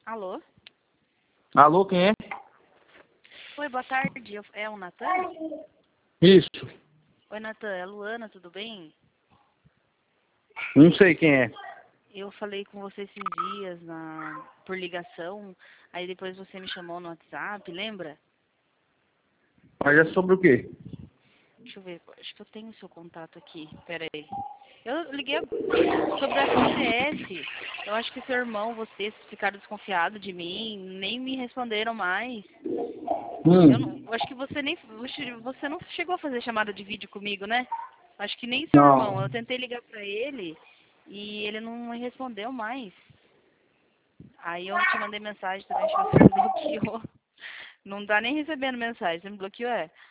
Alô? Alô, quem é? Oi, boa tarde. É o Natan? Isso. Oi, Natan. É a Luana, tudo bem? Não sei quem é. Eu falei com você esses dias por ligação, aí depois você me chamou no WhatsApp, lembra? Mas é sobre o quê? Deixa eu ver, acho que eu tenho o seu contato aqui, pera aí. Eu liguei sobre a FCS. Eu acho que seu irmão, vocês ficaram desconfiados de mim, nem me responderam mais. Eu acho que você não chegou a fazer chamada de vídeo comigo, né? Acho que nem seu irmão. Eu Não. tentei ligar pra ele e ele não me respondeu mais. Aí eu te mandei mensagem também, acho que você me bloqueou. Não tá nem recebendo mensagem, você me bloqueou, é?